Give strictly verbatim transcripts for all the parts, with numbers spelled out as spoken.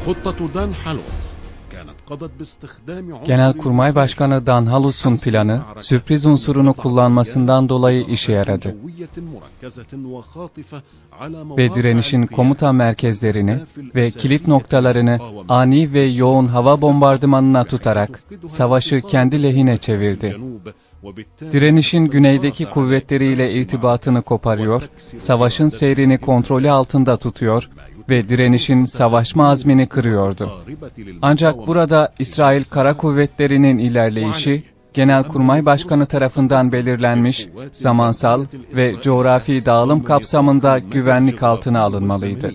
Genelkurmay Başkanı Dan Halus'un planı, sürpriz unsurunu kullanmasından dolayı işe yaradı. Ve direnişin komuta merkezlerini ve kilit noktalarını ani ve yoğun hava bombardımanına tutarak savaşı kendi lehine çevirdi. Direnişin güneydeki kuvvetleriyle irtibatını koparıyor, savaşın seyrini kontrolü altında tutuyor ve direnişin savaşma azmini kırıyordu. Ancak burada İsrail Kara Kuvvetleri'nin ilerleyişi, Genelkurmay Başkanı tarafından belirlenmiş zamansal ve coğrafi dağılım kapsamında güvenlik altına alınmalıydı.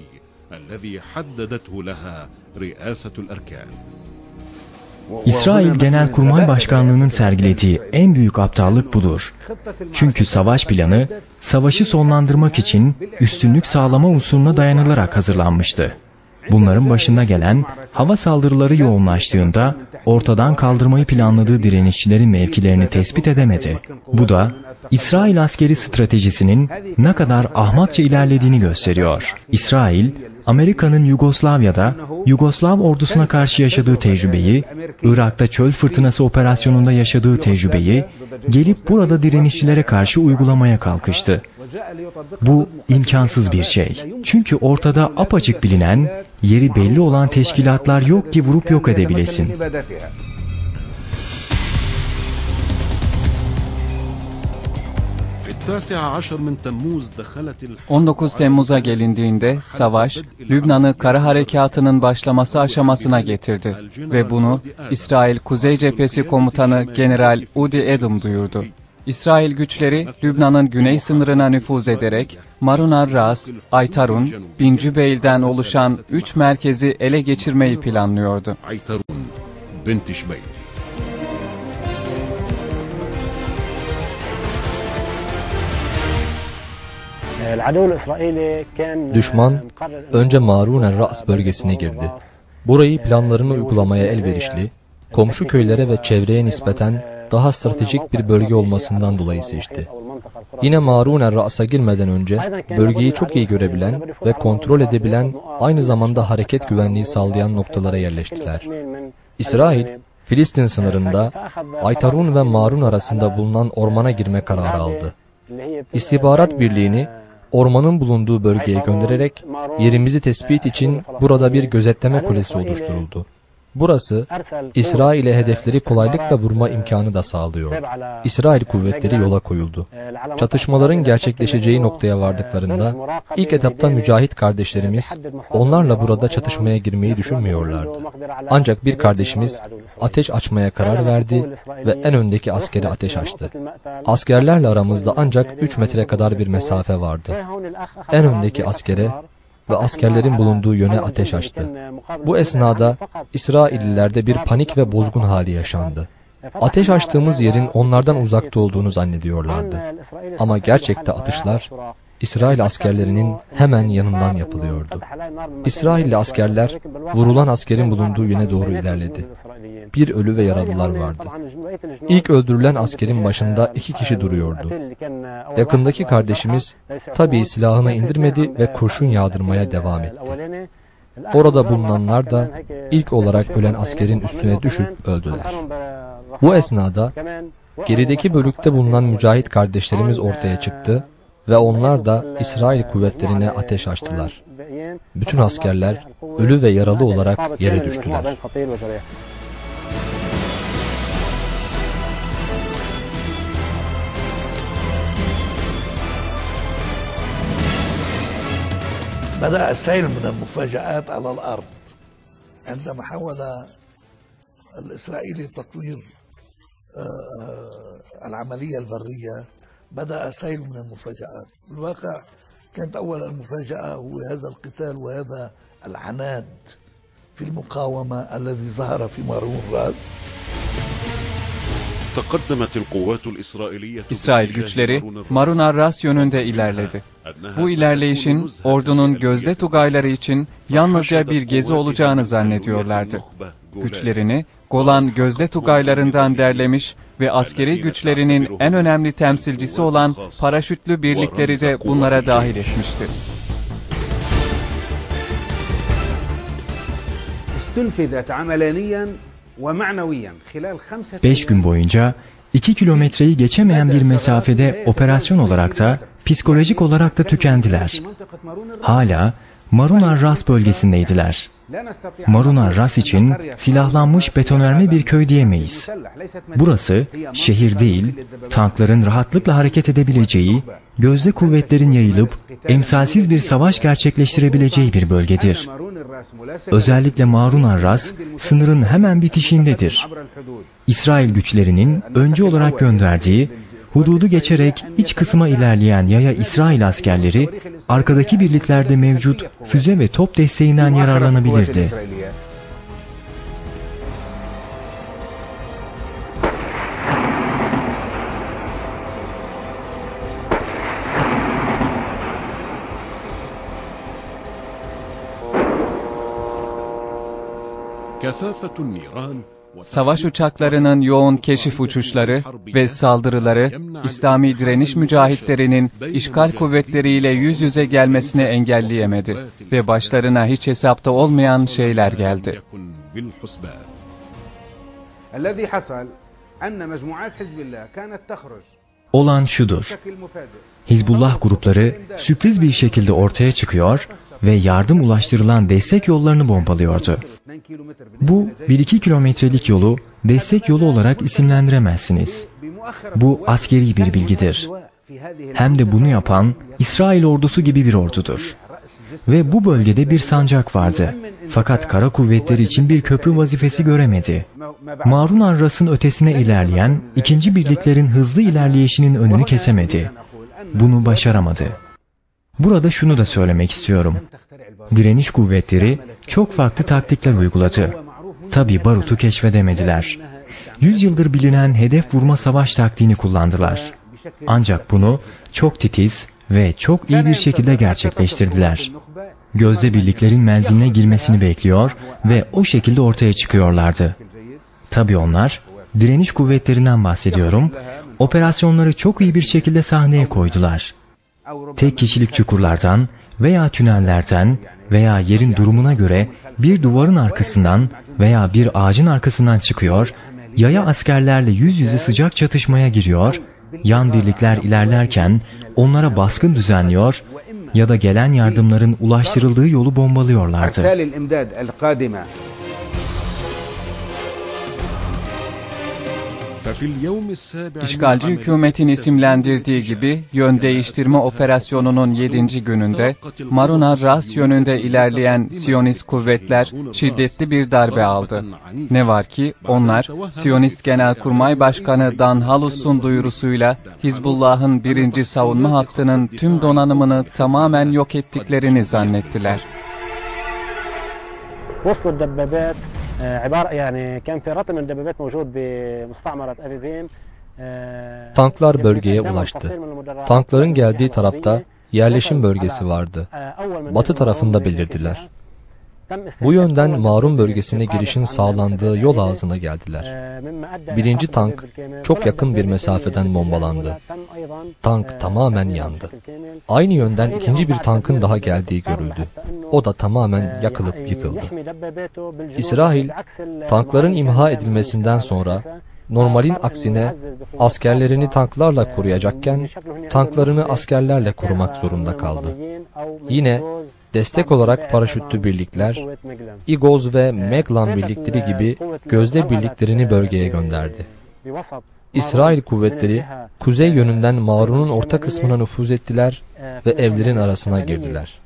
İsrail Genelkurmay Başkanlığı'nın sergilediği en büyük aptallık budur. Çünkü savaş planı, savaşı sonlandırmak için üstünlük sağlama unsuruna dayanılarak hazırlanmıştı. Bunların başında gelen hava saldırıları yoğunlaştığında ortadan kaldırmayı planladığı direnişçilerin mevkilerini tespit edemedi. Bu da İsrail askeri stratejisinin ne kadar ahmakça ilerlediğini gösteriyor. İsrail, Amerika'nın Yugoslavya'da Yugoslav ordusuna karşı yaşadığı tecrübeyi, Irak'ta çöl fırtınası operasyonunda yaşadığı tecrübeyi gelip burada direnişçilere karşı uygulamaya kalkıştı. Bu imkansız bir şey. Çünkü ortada apaçık bilinen, yeri belli olan teşkilatlar yok ki vurup yok edebilesin. on dokuz Temmuz'a gelindiğinde savaş, Lübnan'ı kara harekatının başlaması aşamasına getirdi ve bunu İsrail Kuzey Cephesi Komutanı General Udi Edom duyurdu. İsrail güçleri Lübnan'ın güney sınırına nüfuz ederek Marun al-Ras, Aytarun, Bin Cübeyl'den oluşan üç merkezi ele geçirmeyi planlıyordu. Düşman önce Marun el-Ras bölgesine girdi. Burayı planlarını uygulamaya elverişli, komşu köylere ve çevreye nispeten daha stratejik bir bölge olmasından dolayı seçti. Yine Marun el-Ras'a girmeden önce bölgeyi çok iyi görebilen ve kontrol edebilen, aynı zamanda hareket güvenliği sağlayan noktalara yerleştiler. İsrail, Filistin sınırında Aytarun ve Marun arasında bulunan ormana girme kararı aldı. İstihbarat birliğini ormanın bulunduğu bölgeye göndererek yerimizi tespit için burada bir gözetleme kulesi oluşturuldu. Burası, İsrail'e hedefleri kolaylıkla vurma imkanı da sağlıyor. İsrail kuvvetleri yola koyuldu. Çatışmaların gerçekleşeceği noktaya vardıklarında, ilk etapta mücahit kardeşlerimiz, onlarla burada çatışmaya girmeyi düşünmüyorlardı. Ancak bir kardeşimiz, ateş açmaya karar verdi ve en öndeki askere ateş açtı. Askerlerle aramızda ancak üç metre kadar bir mesafe vardı. En öndeki askere ve askerlerin bulunduğu yöne ateş açtı. Bu esnada İsraillilerde bir panik ve bozgun hali yaşandı. Ateş açtığımız yerin onlardan uzakta olduğunu zannediyorlardı. Ama gerçekte atışlar İsrail askerlerinin hemen yanından yapılıyordu. İsrailli askerler vurulan askerin bulunduğu yöne doğru ilerledi. Bir ölü ve yaralılar vardı. İlk öldürülen askerin başında iki kişi duruyordu. Yakındaki kardeşimiz tabii silahını indirmedi ve kurşun yağdırmaya devam etti. Orada bulunanlar da ilk olarak ölen askerin üstüne düşüp öldüler. Bu esnada gerideki bölükte bulunan mücahit kardeşlerimiz ortaya çıktı ve onlar da İsrail kuvvetlerine ateş açtılar. Bütün askerler ölü ve yaralı olarak yere düştüler. بدأ السيل من المفاجآت على الأرض عندما حاول الإسرائيلي تطوير العملية البرية بدأ السيل من المفاجآت. في الواقع كانت أول المفاجأة هو هذا القتال وهذا العناد في المقاومة الذي ظهر في مارون راس. İsrail güçleri Marun al-Ras yönünde ilerledi. Bu ilerleyişin ordunun gözde tugayları için yalnızca bir gezi olacağını zannediyorlardı. Güçlerini Golan gözde tugaylarından derlemiş ve askeri güçlerinin en önemli temsilcisi olan paraşütlü birlikleri de bunlara dahil etmişti. Beş gün boyunca iki kilometreyi geçemeyen bir mesafede operasyon olarak da psikolojik olarak da tükendiler. Hala Marun ar-Ras bölgesindeydiler. Marun ar-Ras için silahlanmış betonarme bir köy diyemeyiz. Burası şehir değil, tankların rahatlıkla hareket edebileceği, gözde kuvvetlerin yayılıp emsalsiz bir savaş gerçekleştirebileceği bir bölgedir. Özellikle Marun ar-Ras sınırın hemen bitişiğindedir. İsrail güçlerinin önce olarak gönderdiği, hududu geçerek iç kısma ilerleyen yaya İsrail askerleri, arkadaki birliklerde mevcut füze ve top desteğinden yararlanabilirdi. Savaş uçaklarının yoğun keşif uçuşları ve saldırıları, İslami direniş mücahitlerinin işgal kuvvetleriyle yüz yüze gelmesini engelleyemedi ve başlarına hiç hesapta olmayan şeyler geldi. Olan şudur: Hizbullah grupları sürpriz bir şekilde ortaya çıkıyor ve yardım ulaştırılan destek yollarını bombalıyordu. Bu bir iki kilometrelik yolu destek yolu olarak isimlendiremezsiniz. Bu askeri bir bilgidir. Hem de bunu yapan İsrail ordusu gibi bir ordudur. Ve bu bölgede bir sancak vardı. Fakat kara kuvvetleri için bir köprü vazifesi göremedi. Marun ar-Ras'ın ötesine ilerleyen ikinci birliklerin hızlı ilerleyişinin önünü kesemedi. Bunu başaramadı. Burada şunu da söylemek istiyorum. Direniş kuvvetleri çok farklı taktikler uyguladı. Tabi barutu keşfedemediler. Yüz yıldır bilinen hedef vurma savaş taktiğini kullandılar. Ancak bunu çok titiz ve çok iyi bir şekilde gerçekleştirdiler. Gözde birliklerin menziline girmesini bekliyor ve o şekilde ortaya çıkıyorlardı. Tabi onlar, direniş kuvvetlerinden bahsediyorum, operasyonları çok iyi bir şekilde sahneye koydular. Tek kişilik çukurlardan veya tünellerden veya yerin durumuna göre bir duvarın arkasından veya bir ağacın arkasından çıkıyor, yaya askerlerle yüz yüze sıcak çatışmaya giriyor, yan birlikler ilerlerken onlara baskın düzenliyor ya da gelen yardımların ulaştırıldığı yolu bombalıyorlardı. İşgalci hükümetin isimlendirdiği gibi yön değiştirme operasyonunun yedinci gününde Marun ar-Ras yönünde ilerleyen Siyonist kuvvetler şiddetli bir darbe aldı. Ne var ki onlar Siyonist Genelkurmay Başkanı Dan Halus'un duyurusuyla Hizbullah'ın birinci savunma hattının tüm donanımını tamamen yok ettiklerini zannettiler. وصلوا الدبابات عبارة يعني كان في رطم الدبابات موجود بمستعمرة أفيفيم. Tanklar bölgeye ulaştı. Tankların geldiği tarafta yerleşim bölgesi vardı. Batı tarafında belirdiler. Bu yönden Marun bölgesine girişin sağlandığı yol ağzına geldiler. Birinci tank çok yakın bir mesafeden bombalandı. Tank tamamen yandı. Aynı yönden ikinci bir tankın daha geldiği görüldü. O da tamamen yakılıp yıkıldı. İsrail, tankların imha edilmesinden sonra normalin aksine askerlerini tanklarla koruyacakken tanklarını askerlerle korumak zorunda kaldı. Yine destek olarak paraşütlü birlikler, İgoz ve Meglan birlikleri gibi gözde birliklerini bölgeye gönderdi. İsrail kuvvetleri kuzey yönünden Marun'un orta kısmına nüfuz ettiler ve evlerin arasına girdiler.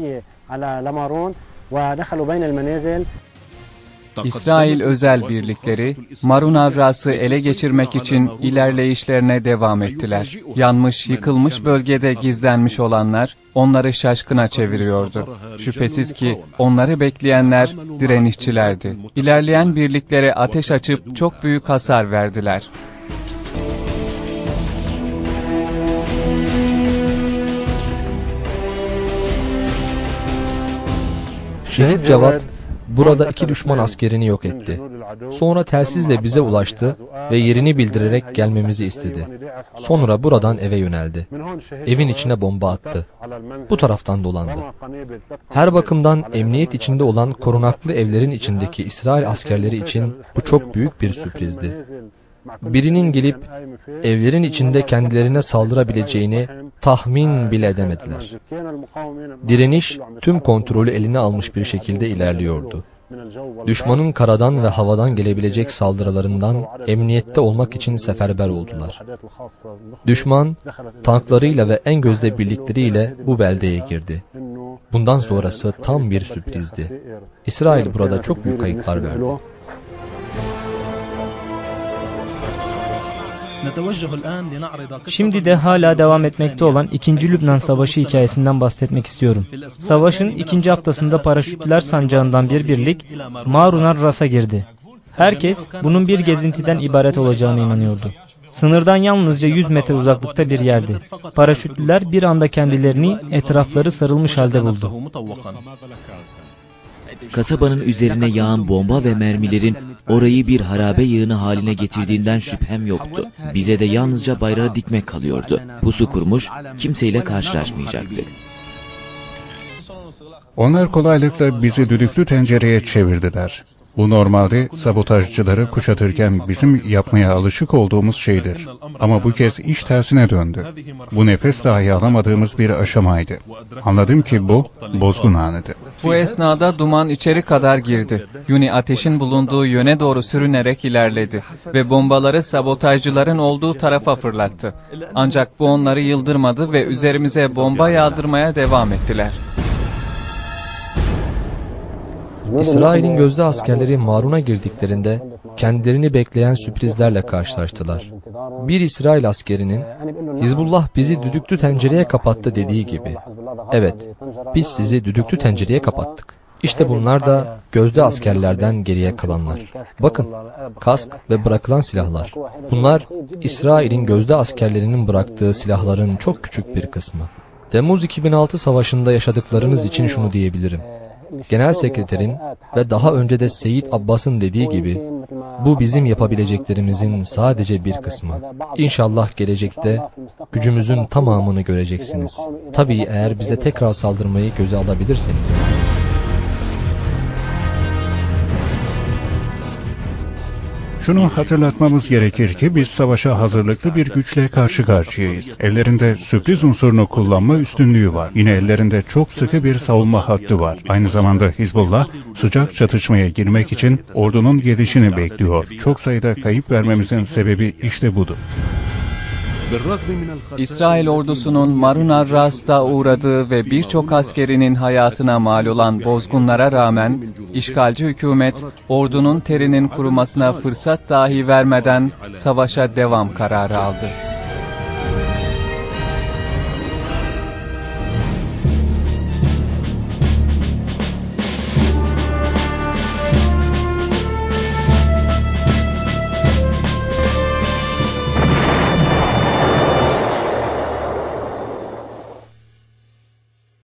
İsrail özel birlikleri Marun ar-Ras'ı ele geçirmek için ilerleyişlerine devam ettiler. Yanmış, yıkılmış bölgede gizlenmiş olanlar onları şaşkına çeviriyordu. Şüphesiz ki onları bekleyenler direnişçilerdi. İlerleyen birliklere ateş açıp çok büyük hasar verdiler. Şehit Cevat Burada iki düşman askerini yok etti. Sonra telsizle bize ulaştı ve yerini bildirerek gelmemizi istedi. Sonra buradan eve yöneldi. Evin içine bomba attı. Bu taraftan dolandı. Her bakımdan emniyet içinde olan korunaklı evlerin içindeki İsrail askerleri için bu çok büyük bir sürprizdi. Birinin gelip evlerin içinde kendilerine saldırabileceğini tahmin bile edemediler. Direniş tüm kontrolü eline almış bir şekilde ilerliyordu. Düşmanın karadan ve havadan gelebilecek saldırılarından emniyette olmak için seferber oldular. Düşman tanklarıyla ve en gözde birlikleriyle bu beldeye girdi. Bundan sonrası tam bir sürprizdi. İsrail burada çok büyük kayıplar verdi. Şimdi de hala devam etmekte olan ikinci. Lübnan Savaşı hikayesinden bahsetmek istiyorum. Savaşın ikinci haftasında paraşütler sancağından bir birlik Marun el-Ras'a girdi. Herkes bunun bir gezintiden ibaret olacağına inanıyordu. Sınırdan yalnızca yüz metre uzaklıkta bir yerdi. Paraşütlüler bir anda kendilerini etrafları sarılmış halde buldu. Kasabanın üzerine yağan bomba ve mermilerin orayı bir harabe yığını haline getirdiğinden şüphem yoktu. Bize de yalnızca bayrağı dikmek kalıyordu. Pusu kurmuş, kimseyle karşılaşmayacaktık. Onlar kolaylıkla bizi düdüklü tencereye çevirdiler. Bu normalde sabotajcıları kuşatırken bizim yapmaya alışık olduğumuz şeydir. Ama bu kez iş tersine döndü. Bu nefes dahi alamadığımız bir aşamaydı. Anladım ki bu bozgun anıydı. Bu esnada duman içeri kadar girdi. Yuni ateşin bulunduğu yöne doğru sürünerek ilerledi ve bombaları sabotajcıların olduğu tarafa fırlattı. Ancak bu onları yıldırmadı ve üzerimize bomba yağdırmaya devam ettiler. İsrail'in gözde askerleri Marun'a girdiklerinde kendilerini bekleyen sürprizlerle karşılaştılar. Bir İsrail askerinin "Hizbullah bizi düdüklü tencereye kapattı" dediği gibi. Evet, biz sizi düdüklü tencereye kapattık. İşte bunlar da gözde askerlerden geriye kalanlar. Bakın, kask ve bırakılan silahlar. Bunlar İsrail'in gözde askerlerinin bıraktığı silahların çok küçük bir kısmı. Temmuz iki bin altı savaşında yaşadıklarınız için şunu diyebilirim. Genel Sekreterin ve daha önce de Seyit Abbas'ın dediği gibi, bu bizim yapabileceklerimizin sadece bir kısmı. İnşallah gelecekte gücümüzün tamamını göreceksiniz. Tabii eğer bize tekrar saldırmayı göze alabilirseniz. Şunu hatırlatmamız gerekir ki biz savaşa hazırlıklı bir güçle karşı karşıyayız. Ellerinde sürpriz unsurunu kullanma üstünlüğü var. Yine ellerinde çok sıkı bir savunma hattı var. Aynı zamanda Hizbullah sıcak çatışmaya girmek için ordunun gelişini bekliyor. Çok sayıda kayıp vermemizin sebebi işte budur. İsrail ordusunun Marun el-Ras'ta uğradığı ve birçok askerinin hayatına mal olan bozgunlara rağmen işgalci hükümet ordunun terinin kurumasına fırsat dahi vermeden savaşa devam kararı aldı.